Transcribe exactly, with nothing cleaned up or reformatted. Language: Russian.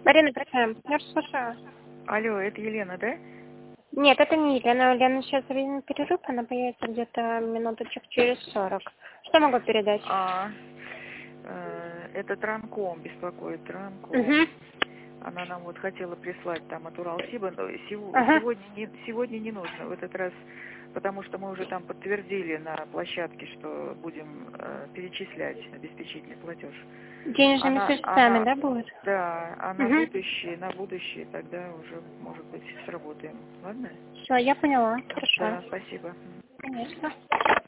Арина Петровна, я слушаю. Алло, это Елена, да? Нет, это не Елена. Лена сейчас время перерыв, она появится где-то минуточек через сорок. Что могу передать? А, э, это Транком беспокоит, Транком. Угу. Она нам вот хотела прислать там от Уралсиба, но сего- Ага. сегодня, не, сегодня не нужно, в этот раз, потому что мы уже там подтвердили на площадке, что будем э, перечислять обеспечительный платеж. Денежными Она, средствами, она, да, будет? да, а на Угу. будущее, на будущее тогда уже, может быть, сработаем. Ладно? Все, я поняла. Хорошо. Да, спасибо. Конечно.